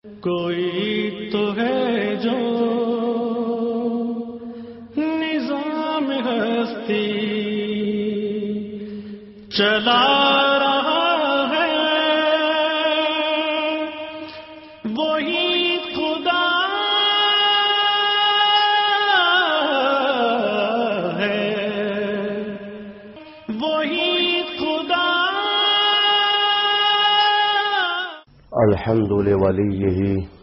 کوئی تو ہے جو نظام ہستی چلا رہا ہے، وہی خدا ہے، وہی خدا۔ الحمد لوليه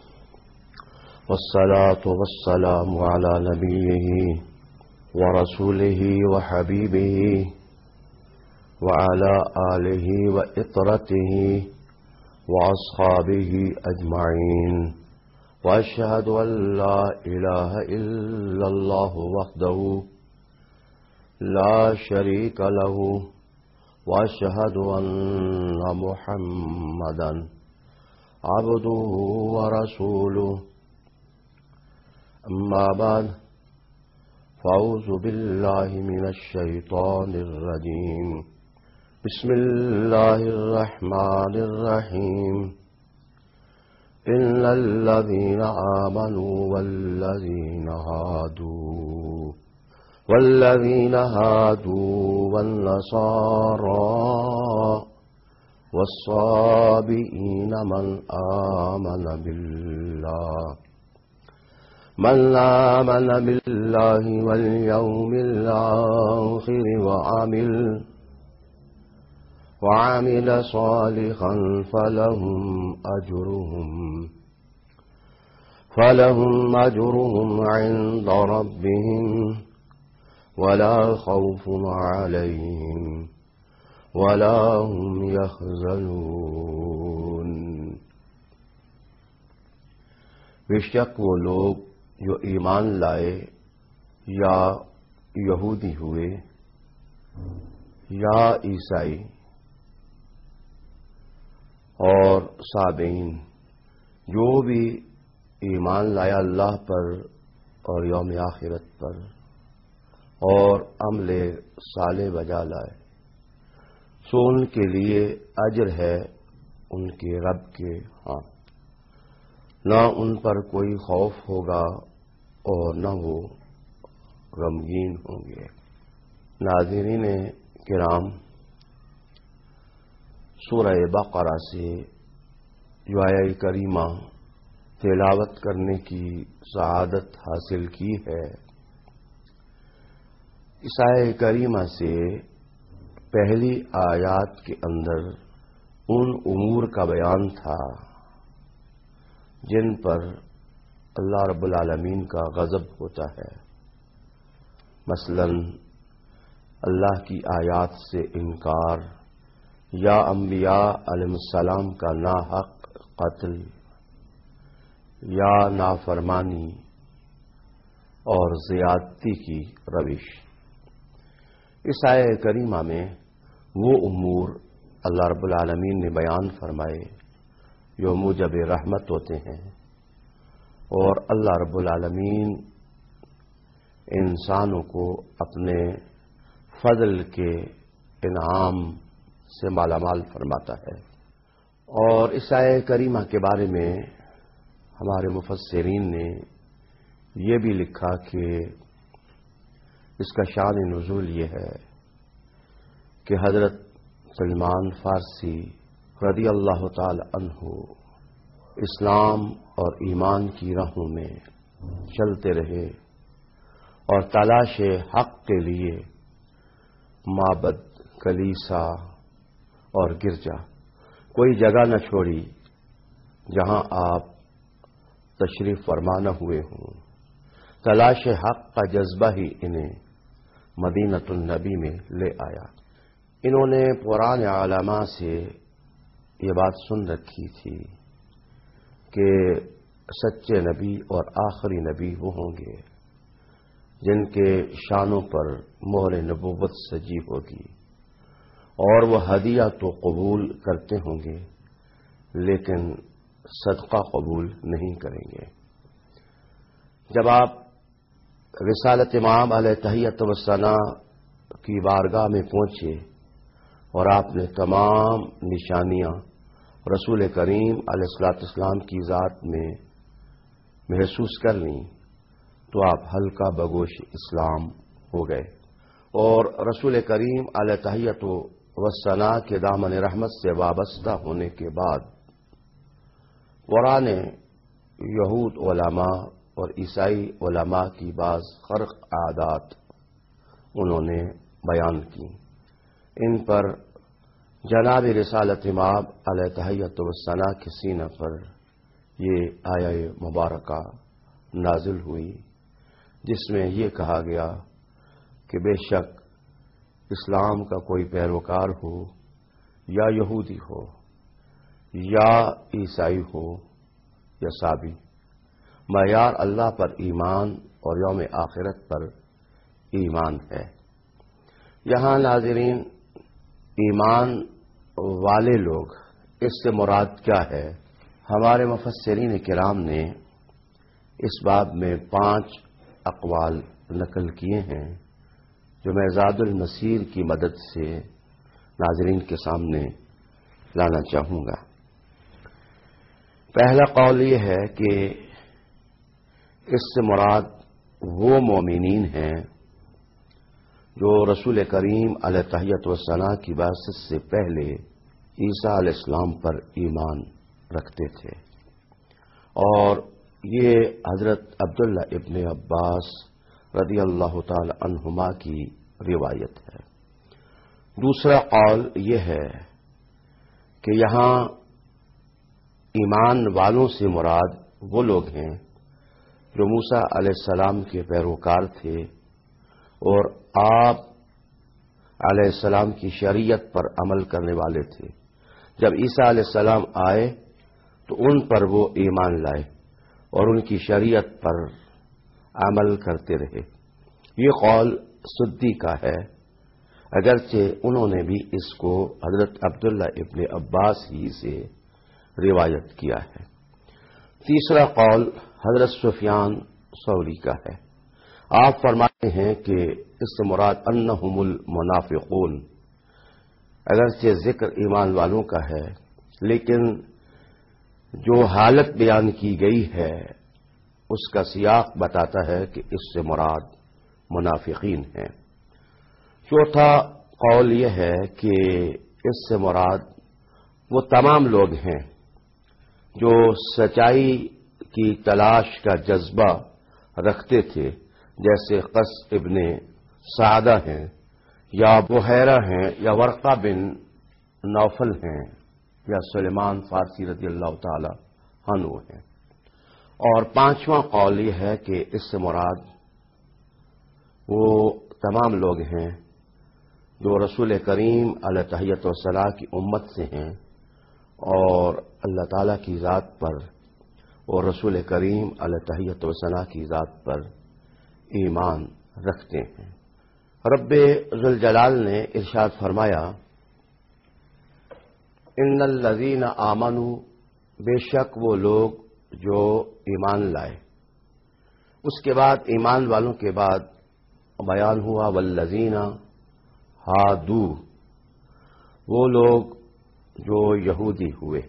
والصلاة والسلام على نبيه ورسوله وحبيبه وعلى آله وإطرته وأصحابه أجمعين، وأشهد أن لا إله إلا الله وحده لا شريك له، وأشهد أن محمدا عبده ورسوله، أما بعد، فأعوذ بالله من الشيطان الرجيم، بسم الله الرحمن الرحيم، إن الذين آمنوا والذين هادوا والنصارى والصابئين من آمن بالله واليوم الآخر وعمل صالحا فلهم أجرهم عند ربهم ولا خوف عليهم ولا هم يحزنون۔ بے شک وہ لوگ جو ایمان لائے یا یہودی ہوئے یا عیسائی اور صابئین، جو بھی ایمان لایا اللہ پر اور یوم آخرت پر اور عمل صالح بجا لائے، سو ان کے لیے اجر ہے ان کے رب کے ہاں، نہ ان پر کوئی خوف ہوگا اور نہ وہ غمگین ہوں گے۔ ناظرین کرام، سورہ بقرہ سے جو آیہ کریمہ تلاوت کرنے کی سعادت حاصل کی ہے، اس آیہ کریمہ سے پہلی آیات کے اندر ان امور کا بیان تھا جن پر اللہ رب العالمین کا غضب ہوتا ہے، مثلا اللہ کی آیات سے انکار یا انبیاء علیہ السلام کا ناحق قتل یا نافرمانی اور زیادتی کی روش۔ اس آیہ کریمہ میں وہ امور اللہ رب العالمین نے بیان فرمائے جو موجب رحمت ہوتے ہیں، اور اللہ رب العالمین انسانوں کو اپنے فضل کے انعام سے مالا مال فرماتا ہے۔ اور اس آیہ کریمہ کے بارے میں ہمارے مفسرین نے یہ بھی لکھا کہ اس کا شان نزول یہ ہے کہ حضرت سلمان فارسی رضی اللہ تعالی عنہ اسلام اور ایمان کی راہوں میں چلتے رہے اور تلاش حق کے لیے معبد، کلیسا اور گرجا کوئی جگہ نہ چھوڑی جہاں آپ تشریف فرما نہ ہوئے ہوں۔ تلاش حق کا جذبہ ہی انہیں مدینۃ النبی میں لے آیا۔ انہوں نے پرانے علماء سے یہ بات سن رکھی تھی کہ سچے نبی اور آخری نبی وہ ہوں گے جن کے شانوں پر مہر نبوت سجی ہوگی، اور وہ ہدیہ تو قبول کرتے ہوں گے لیکن صدقہ قبول نہیں کریں گے۔ جب آپ رسالت امام علیہ تحیۃ و ثناء کی بارگاہ میں پہنچے اور آپ نے تمام نشانیاں رسول کریم علیہ الصلوۃ والسلام کی ذات میں محسوس کر لیں تو آپ ہلکا بگوش اسلام ہو گئے، اور رسول کریم علیہ تحیت و ثنا کے دامن رحمت سے وابستہ ہونے کے بعد پرانے یہود علماء اور عیسائی علماء کی بعض خرق عادات انہوں نے بیان کی۔ ان پر جناب رسالت مآب علیہ تحیت و ثنا کے سینہ پر یہ آیہ مبارکہ نازل ہوئی، جس میں یہ کہا گیا کہ بے شک اسلام کا کوئی پیروکار ہو یا یہودی ہو یا عیسائی ہو یا سابی، معیار اللہ پر ایمان اور یوم آخرت پر ایمان ہے۔ یہاں ناظرین ایمان والے لوگ، اس سے مراد کیا ہے؟ ہمارے مفسرین کرام نے اس باب میں 5 اقوال نقل کیے ہیں، جو میں زاد المسیر کی مدد سے ناظرین کے سامنے لانا چاہوں گا۔ پہلا قول یہ ہے کہ اس سے مراد وہ مومنین ہیں جو رسول کریم علیہ تحیت و ثنا کی بعثت سے پہلے عیسیٰ علیہ السلام پر ایمان رکھتے تھے، اور یہ حضرت عبداللہ ابن عباس رضی اللہ تعالی عنہما کی روایت ہے۔ دوسرا قول یہ ہے کہ یہاں ایمان والوں سے مراد وہ لوگ ہیں جو موسیٰ علیہ السلام کے پیروکار تھے اور آپ علیہ السلام کی شریعت پر عمل کرنے والے تھے۔ جب عیسیٰ علیہ السلام آئے تو ان پر وہ ایمان لائے اور ان کی شریعت پر عمل کرتے رہے۔ یہ قول سدی کا ہے، اگرچہ انہوں نے بھی اس کو حضرت عبداللہ ابن عباس ہی سے روایت کیا ہے۔ تیسرا قول حضرت سفیان ثوری کا ہے۔ آپ فرماتے ہیں کہ اس سے مراد انہم المنافقون، اگرچہ ذکر ایمان والوں کا ہے لیکن جو حالت بیان کی گئی ہے اس کا سیاق بتاتا ہے کہ اس سے مراد منافقین ہیں۔ چوتھا قول یہ ہے کہ اس سے مراد وہ تمام لوگ ہیں جو سچائی کی تلاش کا جذبہ رکھتے تھے، جیسے قس ابن سعدہ ہیں یا بحیرہ ہیں یا ورقہ بن نوفل ہیں یا سلیمان فارسی رضی اللہ تعالی عنہ ہیں۔ اور پانچواں قول یہ ہے کہ اس سے مراد وہ تمام لوگ ہیں جو رسول کریم علیہ تحیت و ثنا کی امت سے ہیں اور اللہ تعالی کی ذات پر اور رسول کریم علیہ تحیت و ثنا کی ذات پر ایمان رکھتے ہیں۔ رب ذوالجلال نے ارشاد فرمایا، ان الذین آمنوا، بے شک وہ لوگ جو ایمان لائے۔ اس کے بعد ایمان والوں کے بعد بیان ہوا والذین ہادو، وہ لوگ جو یہودی ہوئے،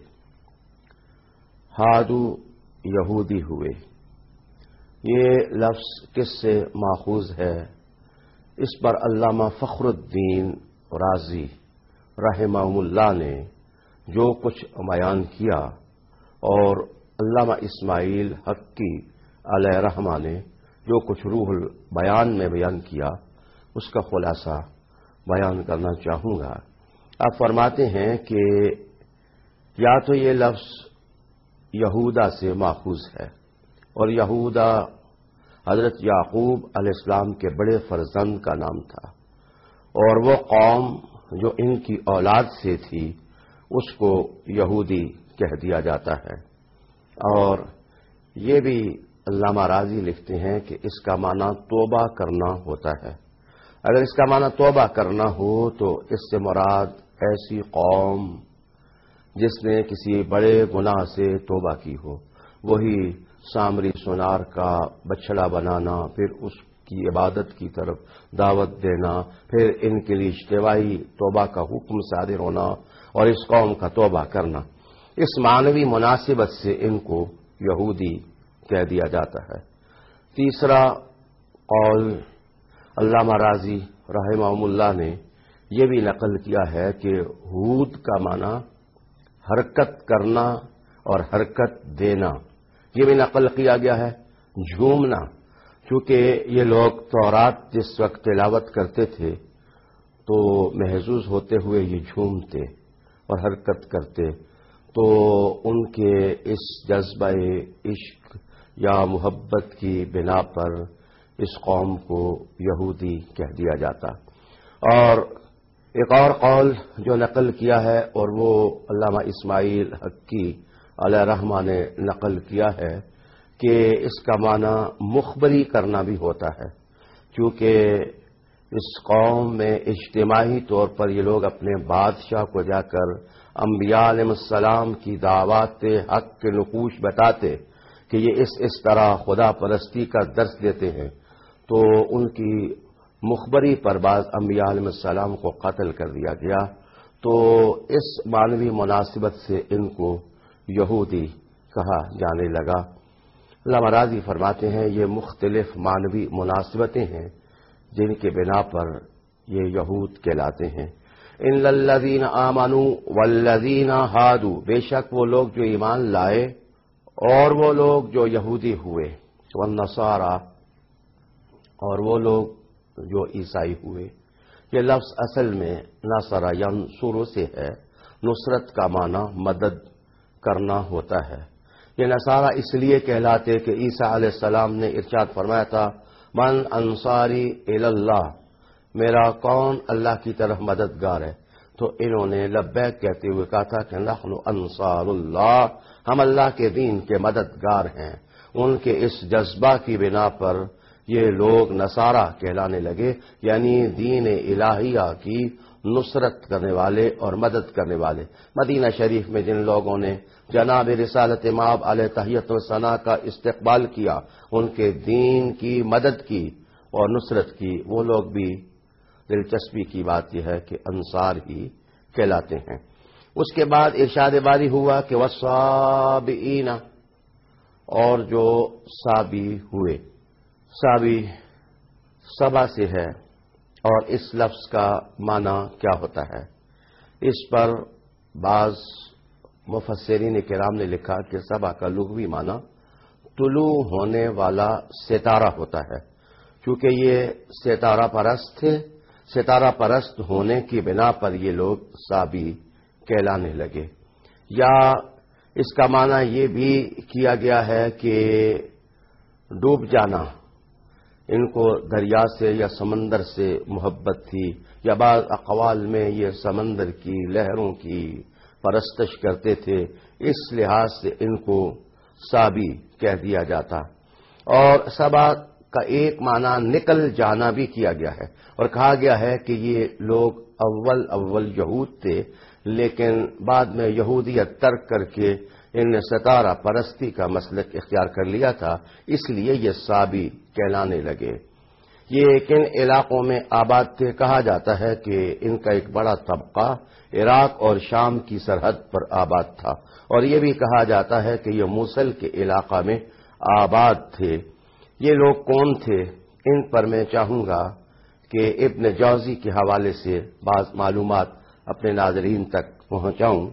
ہادو یہودی ہوئے۔ یہ لفظ کس سے ماخوذ ہے؟ اس پر علامہ فخر الدین رازی رحمہ اللہ نے جو کچھ بیان کیا اور علامہ اسماعیل حقی علیہ رحمہ نے جو کچھ روح البیان میں بیان کیا، اس کا خلاصہ بیان کرنا چاہوں گا۔ آپ فرماتے ہیں کہ یا تو یہ لفظ یہودا سے ماخوذ ہے، اور یہودا حضرت یعقوب علیہ السلام کے بڑے فرزند کا نام تھا، اور وہ قوم جو ان کی اولاد سے تھی اس کو یہودی کہہ دیا جاتا ہے۔ اور یہ بھی علامہ راضی لکھتے ہیں کہ اس کا معنی توبہ کرنا ہوتا ہے۔ اگر اس کا معنی توبہ کرنا ہو تو اس سے مراد ایسی قوم جس نے کسی بڑے گناہ سے توبہ کی ہو، وہی سامری سونار کا بچھڑا بنانا، پھر اس کی عبادت کی طرف دعوت دینا، پھر ان کے لیے اجتماعی توبہ کا حکم صادر ہونا اور اس قوم کا توبہ کرنا۔ اس معنوی مناسبت سے ان کو یہودی کہہ دیا جاتا ہے۔ تیسرا قول علامہ رازی رحمہ اللہ نے یہ بھی نقل کیا ہے کہ ہود کا معنی حرکت کرنا اور حرکت دینا، یہ بھی نقل کیا گیا ہے۔ جھومنا، چونکہ یہ لوگ تورات جس وقت تلاوت کرتے تھے تو محظوظ ہوتے ہوئے یہ جھومتے اور حرکت کرتے، تو ان کے اس جذبہ عشق یا محبت کی بنا پر اس قوم کو یہودی کہہ دیا جاتا۔ اور ایک اور قول جو نقل کیا ہے اور وہ علامہ اسماعیل حقی علیہ رحمہ نے نقل کیا ہے کہ اس کا معنی مخبری کرنا بھی ہوتا ہے، کیونکہ اس قوم میں اجتماعی طور پر یہ لوگ اپنے بادشاہ کو جا کر انبیاء علیہ السلام کی دعوات حق کے نقوش بتاتے کہ یہ اس طرح خدا پرستی کا درس دیتے ہیں، تو ان کی مخبری پر بعض انبیاء علیہ السلام کو قتل کر دیا گیا، تو اس معنوی مناسبت سے ان کو یہودی کہا جانے لگا۔ علامہ رازی فرماتے ہیں یہ مختلف معنوی مناسبتیں ہیں جن کے بنا پر یہ یہود کہلاتے ہیں۔ ان الذین آمنوا والذین ہادوا، بے شک وہ لوگ جو ایمان لائے اور وہ لوگ جو یہودی ہوئے، والنصارى، اور وہ لوگ جو عیسائی ہوئے۔ یہ لفظ اصل میں نصر ینصر سے ہے، نصرت کا معنی مدد کرنا ہوتا ہے۔ یہ نصارہ اس لیے کہلاتے کہ عیسیٰ علیہ السلام نے ارشاد فرمایا تھا من انصاری الی اللہ، میرا کون اللہ کی طرف مددگار ہے، تو انہوں نے لبیک کہتے ہوئے کہا تھا کہ نحن انصار اللہ، ہم اللہ کے دین کے مددگار ہیں۔ ان کے اس جذبہ کی بنا پر یہ لوگ نصارہ کہلانے لگے، یعنی دین الہیہ کی نصرت کرنے والے اور مدد کرنے والے۔ مدینہ شریف میں جن لوگوں نے جناب رسالت مآب علیہ تحیت و ثنا کا استقبال کیا، ان کے دین کی مدد کی اور نصرت کی، وہ لوگ بھی دلچسپی کی بات یہ ہے کہ انصار ہی کہلاتے ہیں۔ اس کے بعد ارشاد باری ہوا کہ والصابئین، اور جو سابی ہوئے۔ سابی سبا سے ہے، اور اس لفظ کا معنی کیا ہوتا ہے؟ اس پر بعض مفسرین کرام نے لکھا کہ سبا کا لغوی معنی طلوع ہونے والا ستارہ ہوتا ہے، چونکہ یہ ستارہ پرست تھے، ستارہ پرست ہونے کی بنا پر یہ لوگ سابی کہلانے لگے۔ یا اس کا معنی یہ بھی کیا گیا ہے کہ ڈوب جانا، ان کو دریا سے یا سمندر سے محبت تھی، یا بعض اقوال میں یہ سمندر کی لہروں کی پرستش کرتے تھے، اس لحاظ سے ان کو سابی کہہ دیا جاتا۔ اور سبا کا ایک معنی نکل جانا بھی کیا گیا ہے، اور کہا گیا ہے کہ یہ لوگ اول یہود تھے، لیکن بعد میں یہودیت ترک کر کے ان نے ستارہ پرستی کا مسلک اختیار کر لیا تھا، اس لیے یہ سابی کہلانے لگے۔ یہ کن علاقوں میں آباد تھے؟ کہا جاتا ہے کہ ان کا ایک بڑا طبقہ عراق اور شام کی سرحد پر آباد تھا، اور یہ بھی کہا جاتا ہے کہ یہ موصل کے علاقہ میں آباد تھے۔ یہ لوگ کون تھے؟ ان پر میں چاہوں گا کہ ابن جوزی کے حوالے سے بعض معلومات اپنے ناظرین تک پہنچاؤں۔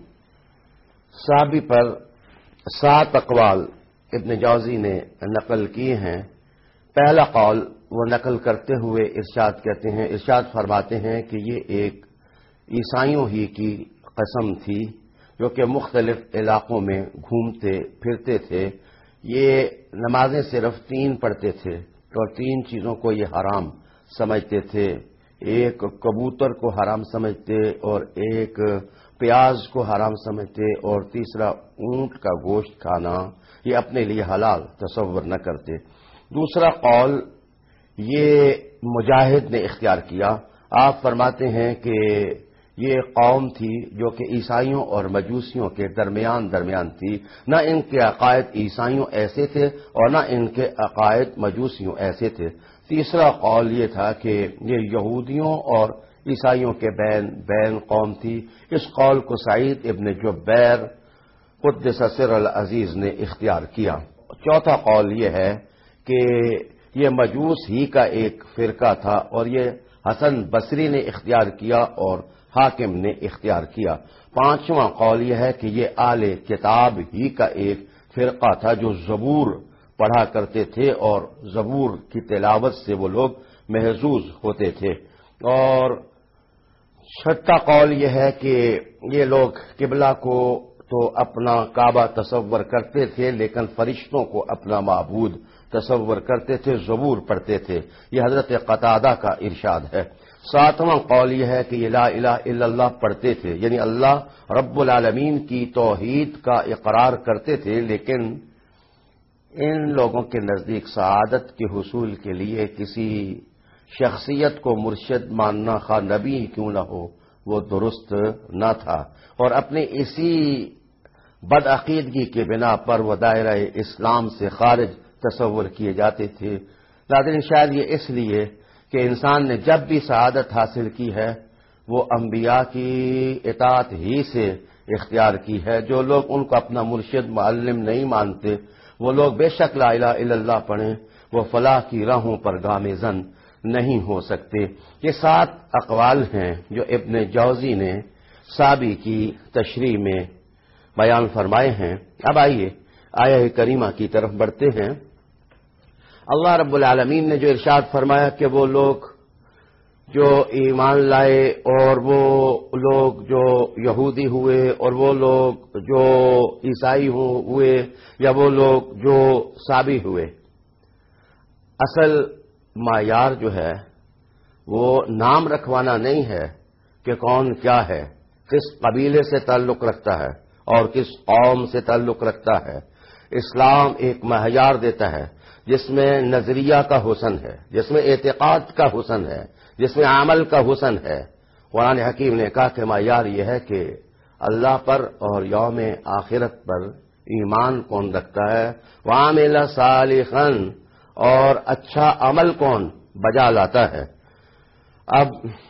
سابی پر 7 اقوال ابن جوزی نے نقل کیے ہیں۔ پہلا قول وہ نقل کرتے ہوئے ارشاد فرماتے ہیں کہ یہ ایک عیسائیوں ہی کی قسم تھی جو کہ مختلف علاقوں میں گھومتے پھرتے تھے۔ یہ نمازیں صرف 3 پڑھتے تھے، اور 3 چیزوں کو یہ حرام سمجھتے تھے۔ ایک کبوتر کو حرام سمجھتے، اور ایک پیاز کو حرام سمجھتے، اور تیسرا اونٹ کا گوشت کھانا یہ اپنے لیے حلال تصور نہ کرتے۔ دوسرا قول یہ مجاہد نے اختیار کیا۔ آپ فرماتے ہیں کہ یہ قوم تھی جو کہ عیسائیوں اور مجوسیوں کے درمیان تھی، نہ ان کے عقائد عیسائیوں ایسے تھے اور نہ ان کے عقائد مجوسیوں ایسے تھے۔ تیسرا قول یہ تھا کہ یہ یہودیوں اور عیسائیوں کے بین قوم تھی۔ اس قول کو سعید ابن جبیر قدس سر العزیز نے اختیار کیا۔ چوتھا قول یہ ہے کہ یہ مجوس ہی کا ایک فرقہ تھا اور یہ حسن بصری نے اختیار کیا اور حاکم نے اختیار کیا۔ پانچواں قول یہ ہے کہ یہ اہل کتاب ہی کا ایک فرقہ تھا جو زبور پڑھا کرتے تھے اور زبور کی تلاوت سے وہ لوگ محظوظ ہوتے تھے۔ اور چھٹا قول یہ ہے کہ یہ لوگ قبلہ کو تو اپنا کعبہ تصور کرتے تھے لیکن فرشتوں کو اپنا معبود تصور کرتے تھے، زبور پڑھتے تھے۔ یہ حضرت قتادہ کا ارشاد ہے۔ ساتواں قول یہ ہے کہ یہ لا الہ الا اللہ پڑھتے تھے، یعنی اللہ رب العالمین کی توحید کا اقرار کرتے تھے، لیکن ان لوگوں کے نزدیک سعادت کے حصول کے لیے کسی شخصیت کو مرشد ماننا، خواہ نبی کیوں نہ ہو، وہ درست نہ تھا، اور اپنے اسی بدعقیدگی کے بنا پر وہ دائرہ اسلام سے خارج تصور کیے جاتے تھے۔ ناظرین، شاید یہ اس لیے کہ انسان نے جب بھی سعادت حاصل کی ہے وہ انبیاء کی اطاعت ہی سے اختیار کی ہے۔ جو لوگ ان کو اپنا مرشد معلم نہیں مانتے، وہ لوگ بے شک لا الہ الا اللہ پڑھیں، وہ فلاح کی راہوں پر گامزن نہیں ہو سکتے۔ یہ 7 اقوال ہیں جو ابن جوزی نے سابی کی تشریح میں بیان فرمائے ہیں۔ اب آئیے آیہ کریمہ کی طرف بڑھتے ہیں۔ اللہ رب العالمین نے جو ارشاد فرمایا کہ وہ لوگ جو ایمان لائے اور وہ لوگ جو یہودی ہوئے اور وہ لوگ جو عیسائی ہوئے یا وہ لوگ جو سابی ہوئے، اصل معیار جو ہے وہ نام رکھوانا نہیں ہے کہ کون کیا ہے، کس قبیلے سے تعلق رکھتا ہے اور کس قوم سے تعلق رکھتا ہے۔ اسلام ایک معیار دیتا ہے جس میں نظریہ کا حسن ہے، جس میں اعتقاد کا حسن ہے، جس میں عمل کا حسن ہے۔ قرآن حکیم نے کہا کہ معیار یہ ہے کہ اللہ پر اور یوم آخرت پر ایمان کون رکھتا ہے، وعمل صالحا، اور اچھا عمل کون بجا لاتا ہے۔ اب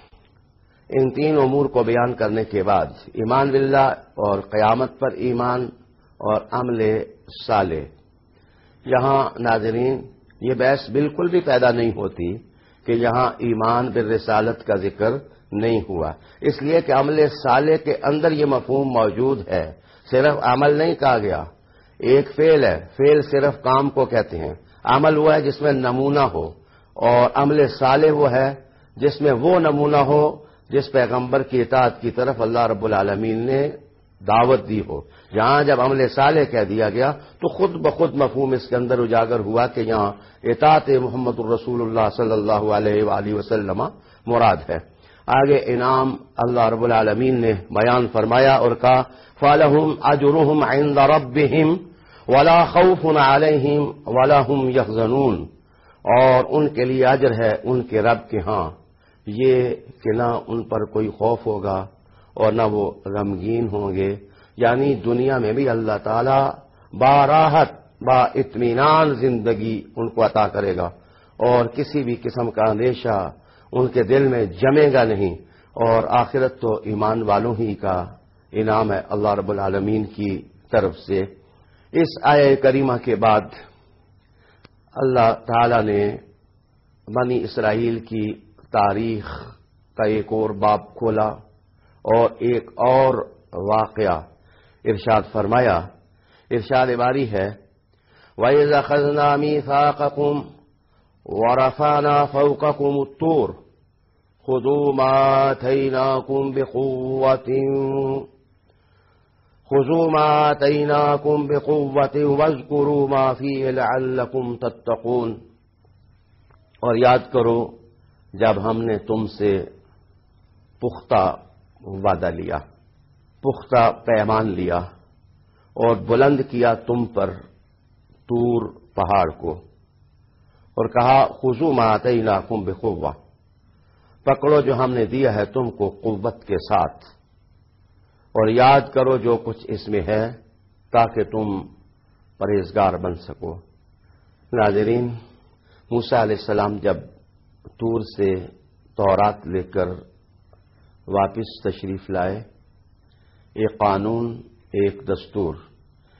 ان 3 امور کو بیان کرنے کے بعد ایمان باللہ اور قیامت پر ایمان اور عمل صالح، یہاں ناظرین یہ بحث بالکل بھی پیدا نہیں ہوتی کہ یہاں ایمان بالرسالت کا ذکر نہیں ہوا، اس لیے کہ عمل صالح کے اندر یہ مفہوم موجود ہے۔ صرف عمل نہیں کہا گیا، ایک فعل ہے، فعل صرف کام کو کہتے ہیں، عمل وہ ہے جس میں نمونہ ہو، اور عمل صالح وہ ہے جس میں وہ نمونہ ہو جس پیغمبر کی اطاعت کی طرف اللہ رب العالمین نے دعوت دی ہو۔ یہاں جب عمل صالح کہہ دیا گیا تو خود بخود مفہوم اس کے اندر اجاگر ہوا کہ یہاں اطاعت محمد الرسول اللہ صلی اللہ علیہ وآلہ وسلم مراد ہے۔ آگے انعام اللہ رب العالمین نے بیان فرمایا اور کہا فَلَهُمْ أَجْرُهُمْ عِنْدَ رَبِّهِمْ وَلَا خَوْفٌ عَلَيْهِمْ وَلَا هُمْ يَحْزَنُونَ، اور ان کے لیے اجر ہے ان کے رب کے ہاں، یہ کہ نہ ان پر کوئی خوف ہوگا اور نہ وہ غمگین ہوں گے، یعنی دنیا میں بھی اللہ تعالی باراحت با اطمینان زندگی ان کو عطا کرے گا اور کسی بھی قسم کا اندیشہ ان کے دل میں جمے گا نہیں، اور آخرت تو ایمان والوں ہی کا انعام ہے اللہ رب العالمین کی طرف سے۔ اس آیہ کریمہ کے بعد اللہ تعالی نے بنی اسرائیل کی تاریخ کا ایک اور باب کھولا اور ایک اور واقعہ ارشاد فرمایا۔ ارشاد باری ہے وَإِذْ أَخَذْنَا مِيثَاقَكُمْ وَرَفَعْنَا فَوْقَكُمُ الطُّورَ خُذُوا مَا آتَيْنَاكُمْ بِقُوَّةٍ وَاذْكُرُوا مَا فِيهِ لَعَلَّكُمْ تَتَّقُونَ، اور یاد کرو جب ہم نے تم سے پختہ وعدہ لیا، پختہ پیمان لیا اور بلند کیا تم پر طور پہاڑ کو، اور کہا خذوا ما آتیناکم بقوہ، پکڑو جو ہم نے دیا ہے تم کو قوت کے ساتھ، اور یاد کرو جو کچھ اس میں ہے تاکہ تم پرہیزگار بن سکو۔ ناظرین، موسیٰ علیہ السلام جب طور سے تورات لے کر واپس تشریف لائے، ایک قانون، ایک دستور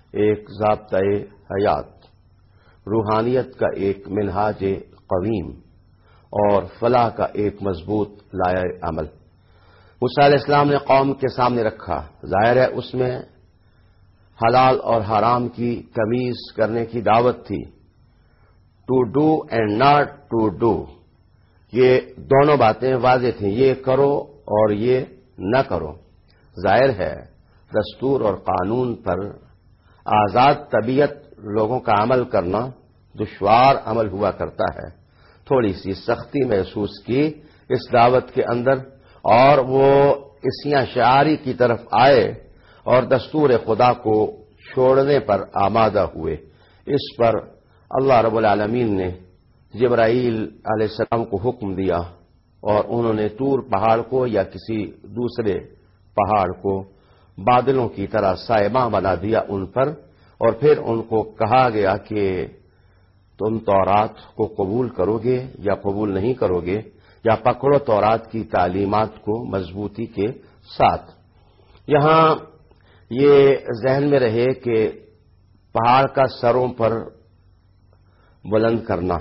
ایک ضابطۂ حیات، روحانیت کا ایک منہاج قویم اور فلاح کا ایک مضبوط لائحہ عمل موسیٰ علیہ السلام نے قوم کے سامنے رکھا۔ ظاہر ہے اس میں حلال اور حرام کی تمیز کرنے کی دعوت تھی، to do and not to do, یہ دونوں باتیں واضح تھیں، یہ کرو اور یہ نہ کرو۔ ظاہر ہے دستور اور قانون پر آزاد طبیعت لوگوں کا عمل کرنا دشوار عمل ہوا کرتا ہے، تھوڑی سی سختی محسوس کی اس دعوت کے اندر، اور وہ اسیاں شعاری کی طرف آئے اور دستور خدا کو چھوڑنے پر آمادہ ہوئے۔ اس پر اللہ رب العالمین نے جبرائیل علیہ السلام کو حکم دیا اور انہوں نے طور پہاڑ کو یا کسی دوسرے پہاڑ کو بادلوں کی طرح سائباں بنا دیا ان پر، اور پھر ان کو کہا گیا کہ تم تورات کو قبول کرو گے یا قبول نہیں کرو گے، یا پکڑو تورات کی تعلیمات کو مضبوطی کے ساتھ۔ یہاں یہ ذہن میں رہے کہ پہاڑ کا سروں پر بلند کرنا،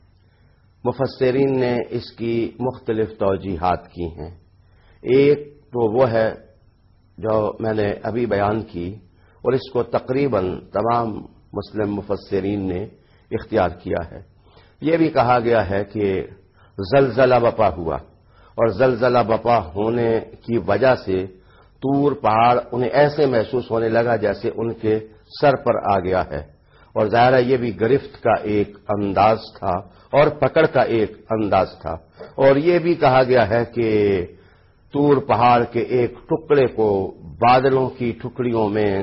مفسرین نے اس کی مختلف توجیحات کی ہیں۔ ایک تو وہ ہے جو میں نے ابھی بیان کی، اور اس کو تقریباً تمام مسلم مفسرین نے اختیار کیا ہے۔ یہ بھی کہا گیا ہے کہ زلزلہ بپا ہوا، اور زلزلہ بپا ہونے کی وجہ سے طور پہاڑ انہیں ایسے محسوس ہونے لگا جیسے ان کے سر پر آ گیا ہے، اور ظاہر ہے یہ بھی گرفت کا ایک انداز تھا اور پکڑ کا ایک انداز تھا۔ اور یہ بھی کہا گیا ہے کہ طور پہاڑ کے ایک ٹکڑے کو بادلوں کی ٹکڑیوں میں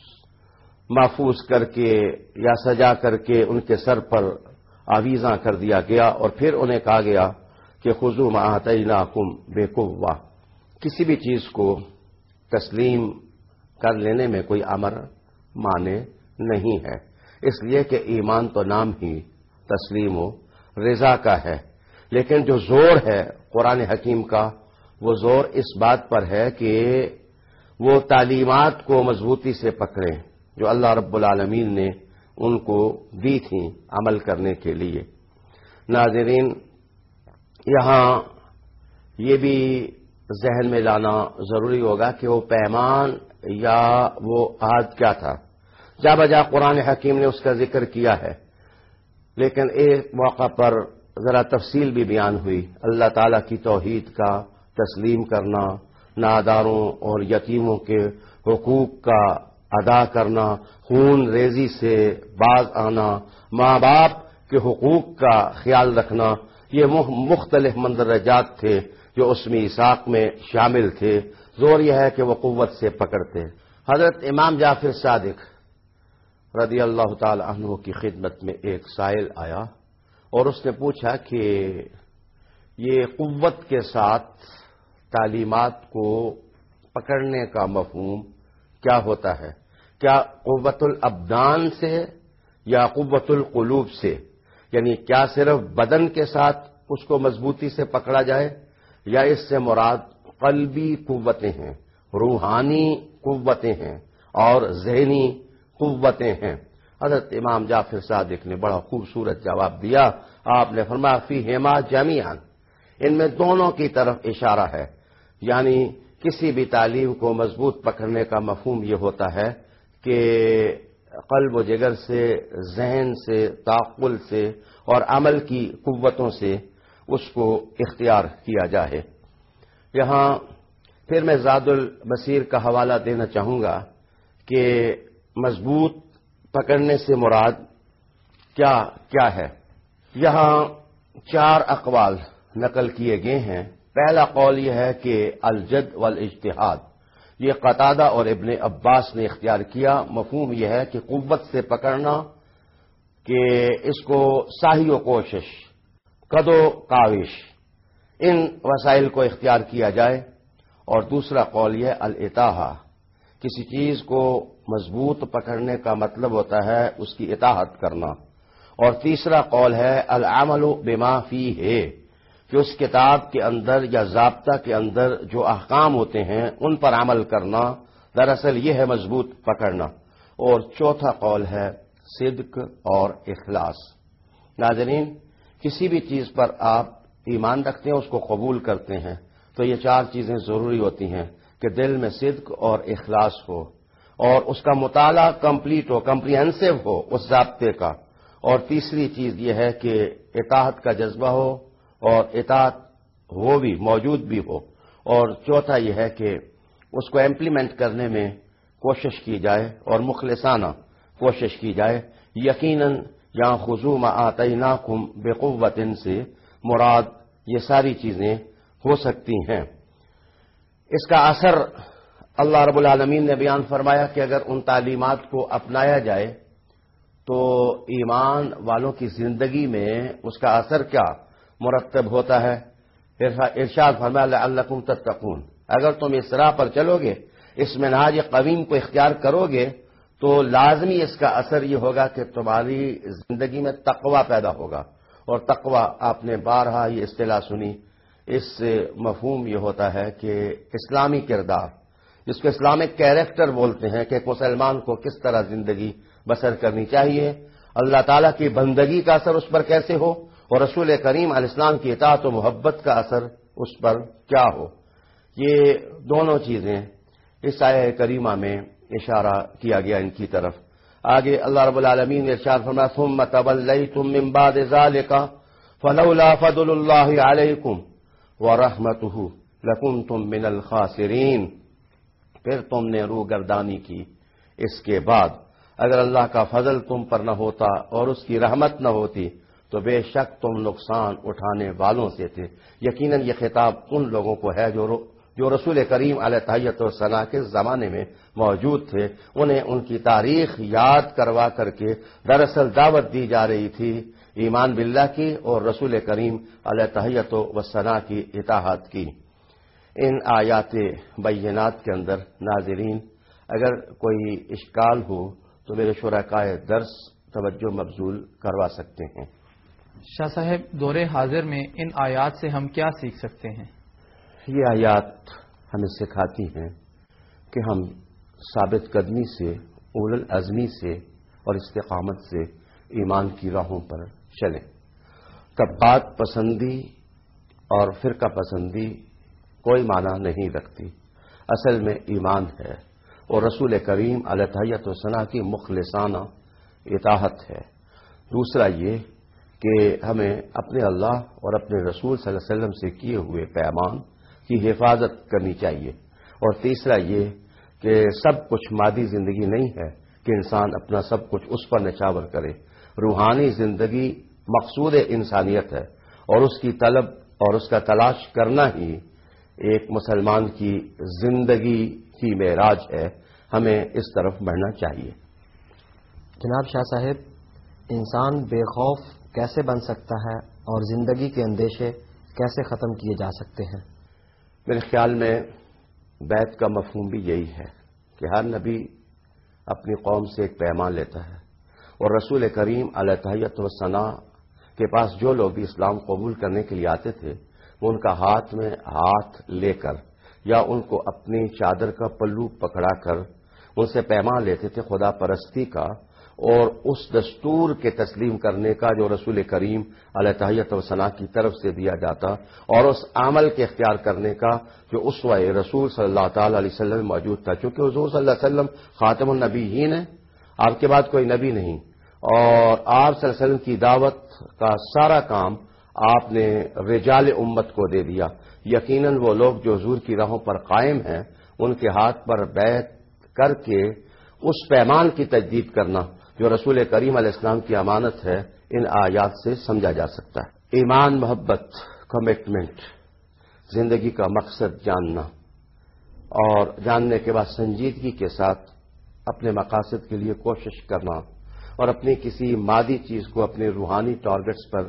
محفوظ کر کے یا سجا کر کے ان کے سر پر آویزاں کر دیا گیا، اور پھر انہیں کہا گیا کہ خذوا ما آتیناکم بقوۃ، کسی بھی چیز کو تسلیم کر لینے میں کوئی امر مانے نہیں ہے، اس لیے کہ ایمان تو نام ہی تسلیم و رضا کا ہے، لیکن جو زور ہے قرآن حکیم کا، وہ زور اس بات پر ہے کہ وہ تعلیمات کو مضبوطی سے پکڑیں جو اللہ رب العالمین نے ان کو دی تھیں عمل کرنے کے لیے۔ ناظرین، یہاں یہ بھی ذہن میں لانا ضروری ہوگا کہ وہ پیمان یا وہ عہد کیا تھا۔ جا بجا قرآن حکیم نے اس کا ذکر کیا ہے، لیکن ایک موقع پر ذرا تفصیل بھی بیان ہوئی۔ اللہ تعالی کی توحید کا تسلیم کرنا، ناداروں اور یتیموں کے حقوق کا ادا کرنا، خون ریزی سے باز آنا، ماں باپ کے حقوق کا خیال رکھنا، یہ مختلف مندرجات تھے جو اس میثاق میں شامل تھے۔ زور یہ ہے کہ وہ قوت سے پکڑتے۔ حضرت امام جعفر صادق رضی اللہ تعالی عنہ کی خدمت میں ایک سائل آیا اور اس نے پوچھا کہ یہ قوت کے ساتھ تعلیمات کو پکڑنے کا مفہوم کیا ہوتا ہے؟ کیا قوت الابدان سے یا قوت القلوب سے؟ یعنی کیا صرف بدن کے ساتھ اس کو مضبوطی سے پکڑا جائے، یا اس سے مراد قلبی قوتیں ہیں، روحانی قوتیں ہیں اور ذہنی قوتیں ہیں؟ حضرت امام جعفر صادق نے بڑا خوبصورت جواب دیا۔ آپ نے فرمایا فیہما جمیعا، ان میں دونوں کی طرف اشارہ ہے، یعنی کسی بھی تعلیم کو مضبوط پکڑنے کا مفہوم یہ ہوتا ہے کہ قلب و جگر سے، ذہن سے، تعقل سے اور عمل کی قوتوں سے اس کو اختیار کیا جائے۔ یہاں پھر میں زاد المسیر کا حوالہ دینا چاہوں گا کہ مضبوط پکڑنے سے مراد کیا ہے۔ یہاں 4 اقوال نقل کیے گئے ہیں۔ پہلا قول یہ ہے کہ الجد والاجتہاد، یہ قتادہ اور ابن عباس نے اختیار کیا۔ مفہوم یہ ہے کہ قوت سے پکڑنا، کہ اس کو سعی و کوشش، قد و کاوش، ان وسائل کو اختیار کیا جائے۔ اور دوسرا قول یہ الاطاعہ، کسی چیز کو مضبوط پکڑنے کا مطلب ہوتا ہے اس کی اطاعت کرنا۔ اور تیسرا قول ہے العمل بما فیہ، کہ اس کتاب کے اندر یا ضابطہ کے اندر جو احکام ہوتے ہیں ان پر عمل کرنا، دراصل یہ ہے مضبوط پکڑنا۔ اور چوتھا قول ہے صدق اور اخلاص۔ ناظرین، کسی بھی چیز پر آپ ایمان رکھتے ہیں، اس کو قبول کرتے ہیں، تو یہ چار چیزیں ضروری ہوتی ہیں کہ دل میں صدق اور اخلاص ہو، اور اس کا مطالعہ کمپلیٹ ہو، کمپریہنسو ہو اس ضابطے کا، اور تیسری چیز یہ ہے کہ اطاعت کا جذبہ ہو اور اطاعت ہو بھی، موجود بھی ہو، اور چوتھا یہ ہے کہ اس کو امپلیمنٹ کرنے میں کوشش کی جائے اور مخلصانہ کوشش کی جائے۔ یقیناً یہاں خذوا ما آتیناکم بقوۃ سے مراد یہ ساری چیزیں ہو سکتی ہیں۔ اس کا اثر اللہ رب العالمین نے بیان فرمایا کہ اگر ان تعلیمات کو اپنایا جائے تو ایمان والوں کی زندگی میں اس کا اثر کیا مرتب ہوتا ہے۔ ارشاد فرمایا لعلکم تتقون، اگر تم اس راہ پر چلو گے، اس منہاج قویم کو اختیار کرو گے، تو لازمی اس کا اثر یہ ہوگا کہ تمہاری زندگی میں تقوی پیدا ہوگا۔ اور تقوی آپ نے بارہا یہ اصطلاح سنی، اس سے مفہوم یہ ہوتا ہے کہ اسلامی کردار، جس کو اسلامک کیریکٹر بولتے ہیں، کہ ایک مسلمان کو کس طرح زندگی بسر کرنی چاہیے، اللہ تعالیٰ کی بندگی کا اثر اس پر کیسے ہو، اور رسول کریم علیہ السلام کی اطاعت و محبت کا اثر اس پر کیا ہو۔ یہ دونوں چیزیں اس آیہ کریمہ میں اشارہ کیا گیا ان کی طرف۔ آگے اللہ رب العالمین نے ارشاد فرمایا ثم تولیتم من بعد ذلک فلولا فضل اللہ علیکم ورحمتہ لکنتم من الخاسرین، پھر تم نے روگردانی کی اس کے بعد، اگر اللہ کا فضل تم پر نہ ہوتا اور اس کی رحمت نہ ہوتی تو بے شک تم نقصان اٹھانے والوں سے تھے۔ یقیناً یہ خطاب ان لوگوں کو ہے جو رسول کریم علیہ تحیت و ثنا کے زمانے میں موجود تھے، انہیں ان کی تاریخ یاد کروا کر کے دراصل دعوت دی جا رہی تھی ایمان باللہ کی اور رسول کریم علیہ تحیت و ثنا کی اطاعت کی۔ ان آیات بینات کے اندر ناظرین اگر کوئی اشکال ہو تو میرے شرکائے درس توجہ مبذول کروا سکتے ہیں۔ شاہ صاحب، دور حاضر میں ان آیات سے ہم کیا سیکھ سکتے ہیں؟ یہ آیات ہمیں سکھاتی ہیں کہ ہم ثابت قدمی سے، اول العزمی سے اور استقامت سے ایمان کی راہوں پر چلیں۔ کبات پسندی اور فرقہ پسندی کوئی معنی نہیں رکھتی، اصل میں ایمان ہے اور رسول کریم علیہ تحیت و ثنا کی مخلصانہ اطاعت ہے۔ دوسرا یہ کہ ہمیں اپنے اللہ اور اپنے رسول صلی اللہ علیہ وسلم سے کیے ہوئے پیمان کی حفاظت کرنی چاہیے۔ اور تیسرا یہ کہ سب کچھ مادی زندگی نہیں ہے کہ انسان اپنا سب کچھ اس پر نچاور کرے، روحانی زندگی مقصود انسانیت ہے اور اس کی طلب اور اس کا تلاش کرنا ہی ایک مسلمان کی زندگی کی معراج ہے، ہمیں اس طرف بڑھنا چاہیے۔ جناب شاہ صاحب، انسان بے خوف کیسے بن سکتا ہے اور زندگی کے اندیشے کیسے ختم کیے جا سکتے ہیں؟ میرے خیال میں بیعت کا مفہوم بھی یہی ہے کہ ہر نبی اپنی قوم سے ایک پیمان لیتا ہے، اور رسول کریم علیہ تحیت و ثنا کے پاس جو لوگ بھی اسلام قبول کرنے کے لیے آتے تھے وہ ان کا ہاتھ میں ہاتھ لے کر یا ان کو اپنی چادر کا پلو پکڑا کر ان سے پیمان لیتے تھے خدا پرستی کا اور اس دستور کے تسلیم کرنے کا جو رسول کریم علیہ تحیت و ثنا کی طرف سے دیا جاتا، اور اس عمل کے اختیار کرنے کا جو اسوہ رسول صلی اللہ تعالی علیہ وسلم میں موجود تھا، کیونکہ حضور صلی اللہ علیہ وسلم خاتم النبیین ہیں، آپ کے بعد کوئی نبی نہیں، اور آپ صلی اللہ علیہ وسلم کی دعوت کا سارا کام آپ نے رجال امت کو دے دیا۔ یقیناً وہ لوگ جو حضور کی راہوں پر قائم ہیں ان کے ہاتھ پر بیعت کر کے اس پیمان کی تجدید کرنا جو رسول کریم علیہ السلام کی امانت ہے، ان آیات سے سمجھا جا سکتا ہے۔ ایمان، محبت، کمٹمنٹ، زندگی کا مقصد جاننا اور جاننے کے بعد سنجیدگی کے ساتھ اپنے مقاصد کے لیے کوشش کرنا اور اپنی کسی مادی چیز کو اپنے روحانی ٹارگٹس پر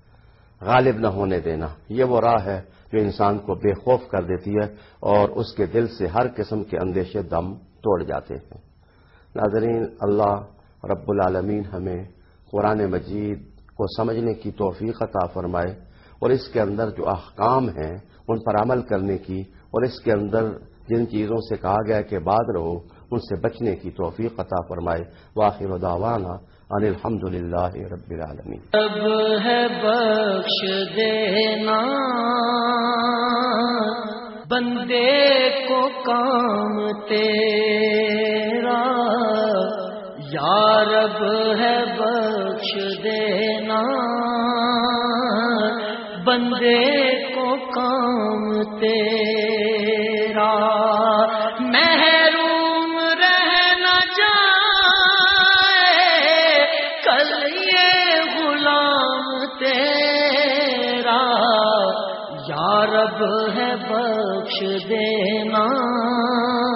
غالب نہ ہونے دینا، یہ وہ راہ ہے جو انسان کو بے خوف کر دیتی ہے اور اس کے دل سے ہر قسم کے اندیشے دم توڑ جاتے ہیں۔ ناظرین، اللہ رب العالمین ہمیں قرآن مجید کو سمجھنے کی توفیق عطا فرمائے اور اس کے اندر جو احکام ہیں ان پر عمل کرنے کی، اور اس کے اندر جن چیزوں سے کہا گیا کہ بعد رہو ان سے بچنے کی توفیق عطا فرمائے. وآخر دعوانا ان الحمدللہ رب العالمین. اب ہے بخش دینا بندے کو کام تیرا، یا رب ہے بخش دینا بندے کو کام تیرا. محروم رہ نہ جائے کل یہ غلام تیرا، یا رب ہے بخش دینا